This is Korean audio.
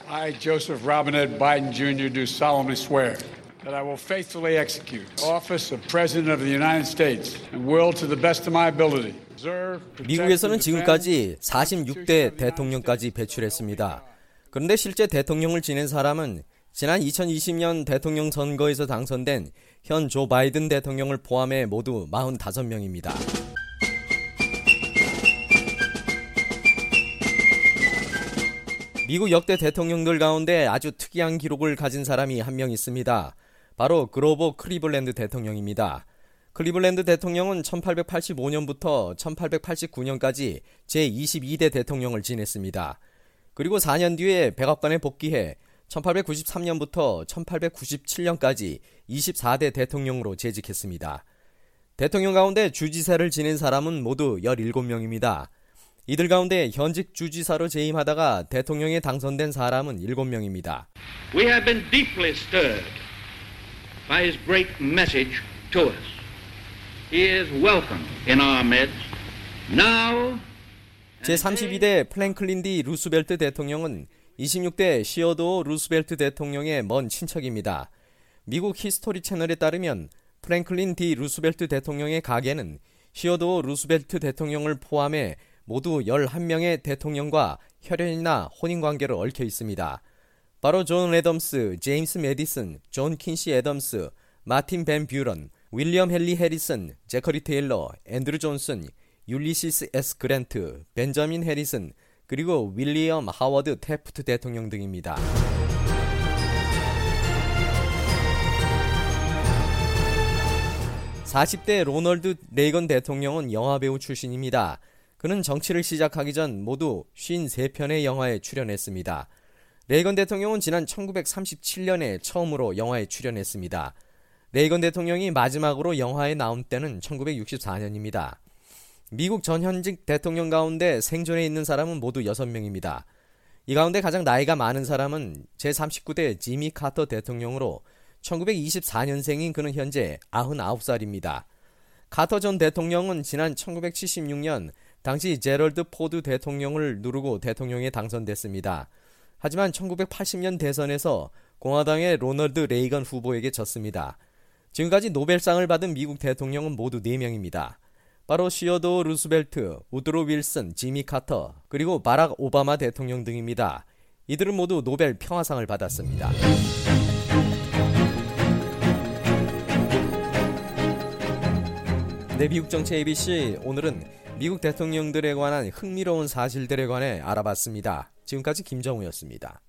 I, Joseph Robinette Biden Jr. do solemnly swear that I will faithfully execute the office of President of the United States and will, to the best of my ability, 미국에서는 지금까지 46대 대통령까지 배출했습니다. 그런데 실제 대통령을 지낸 사람은 지난 2020년 대통령 선거에서 당선된 현 조 바이든 대통령을 포함해 모두 45명입니다. 미국 역대 대통령들 가운데 아주 특이한 기록을 가진 사람이 한 명 있습니다. 바로 그로버 클리블랜드 대통령입니다. 클리블랜드 대통령은 1885년부터 1889년까지 제22대 대통령을 지냈습니다. 그리고 4년 뒤에 백악관에 복귀해 1893년부터 1897년까지 24대 대통령으로 재직했습니다. 대통령 가운데 주지사를 지낸 사람은 모두 17명입니다. 이들 가운데 현직 주지사로 재임하다가 대통령에 당선된 사람은 7명입니다. We have been deeply stirred by his great message to us. He is welcome in our midst. Now 제32대 플랭클린 D 루스벨트 대통령은 26대 시어도어 루스벨트 대통령의 먼 친척입니다. 미국 히스토리 채널에 따르면 플랭클린 D 루스벨트 대통령의 가계는 시어도어 루스벨트 대통령을 포함해 모두 11명의 대통령과 혈연이나 혼인관계를 얽혀 있습니다. 바로 존 애덤스, 제임스 메디슨, 존 퀸시 애덤스, 마틴 벤 뷰런, 윌리엄 헨리 해리슨, 제커리 테일러, 앤드루 존슨, 율리시스 S. 그랜트, 벤저민 해리슨, 그리고 윌리엄 하워드 태프트 대통령 등입니다. (40대) 로널드 레이건 대통령은 영화배우 출신입니다. 그는 정치를 시작하기 전 모두 53편의 영화에 출연했습니다. 레이건 대통령은 지난 1937년에 처음으로 영화에 출연했습니다. 레이건 대통령이 마지막으로 영화에 나온 때는 1964년입니다. 미국 전현직 대통령 가운데 생존해 있는 사람은 모두 6명입니다. 이 가운데 가장 나이가 많은 사람은 제39대 지미 카터 대통령으로 1924년생인 그는 현재 99살입니다. 카터 전 대통령은 지난 1976년 당시 제럴드 포드 대통령을 누르고 대통령에 당선됐습니다. 하지만 1980년 대선에서 공화당의 로널드 레이건 후보에게 졌습니다. 지금까지 노벨상을 받은 미국 대통령은 모두 4명입니다. 바로 시어도어 루스벨트, 우드로 윌슨, 지미 카터, 그리고 바락 오바마 대통령 등입니다. 이들은 모두 노벨 평화상을 받았습니다. 네, 미국 정치 ABC 오늘은 미국 대통령들에 관한 흥미로운 사실들에 관해 알아봤습니다. 지금까지 김정우였습니다.